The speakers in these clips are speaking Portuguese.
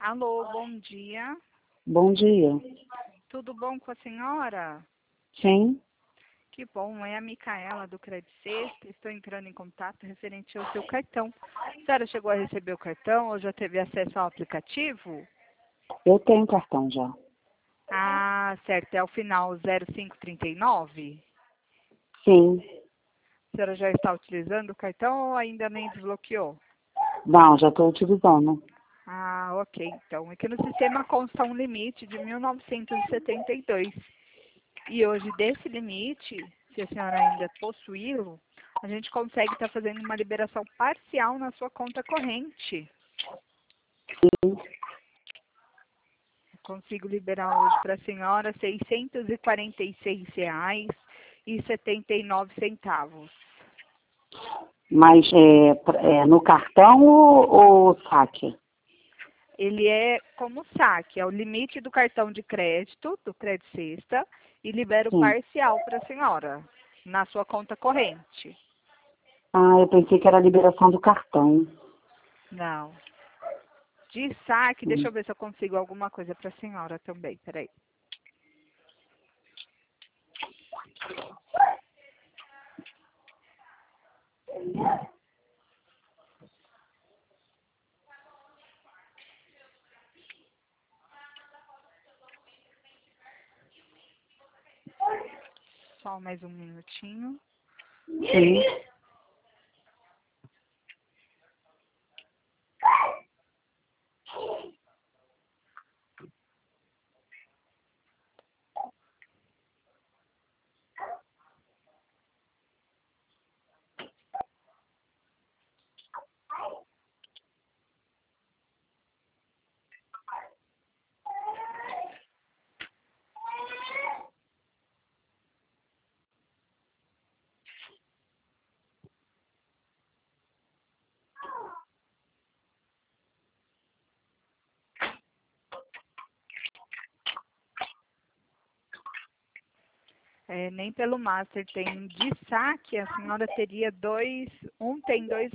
Alô, bom dia. Bom dia. Tudo bom com a senhora? Sim, Que bom, é a Micaela do Credit Sexta. Estou entrando em contato referente ao seu cartão. A senhora chegou a receber o cartão ou já teve acesso ao aplicativo? eu tenho cartão já. Ah, certo, é o final 0539. Sim. A senhora já está utilizando o cartão ou ainda nem desbloqueou? Não, já estou utilizando. Ah, ok. Então, aqui no sistema consta um limite de 1972. E hoje, desse limite, se a senhora ainda possuí-lo, a gente consegue estar fazendo uma liberação parcial na sua conta corrente. Sim. Eu consigo liberar hoje para a senhora R$ 646,79. Mas no cartão ou saque? Ele é como saque, é o limite do cartão de crédito, do Credit Sexta, e libero Sim. parcial para a senhora, na sua conta corrente. Ah, eu pensei que era a liberação do cartão. Não. De saque, deixa Hum. eu ver se eu consigo alguma coisa para a senhora também, peraí. Só mais um minutinho. Sim. Nem pelo Master tem de saque, a senhora teria um tem R$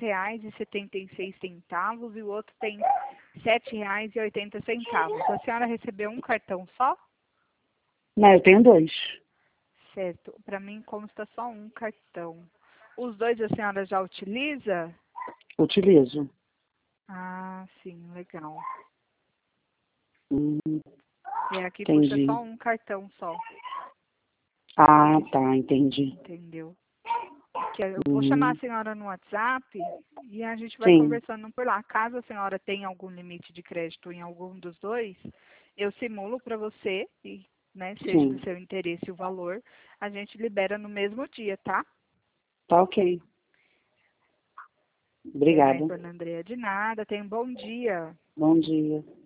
2,76 e o outro tem R$ 7,80. A senhora recebeu um cartão só? Não, eu tenho dois. Certo, para mim consta só um cartão. Os dois a senhora já utiliza? Utilizo. Ah, sim, legal. Hum, E aqui puxa entendi. só um cartão só, Ah, tá, entendi. entendeu? Eu vou chamar Hum, a senhora no WhatsApp e a gente vai sim, conversando por lá. Caso a senhora tenha algum limite de crédito em algum dos dois, eu simulo para você e, né, seja do sim. seu interesse o valor, a gente libera no mesmo dia, tá? Tá ok. É, Obrigada. dona Andrea, de nada. Tenha um bom dia. Bom dia.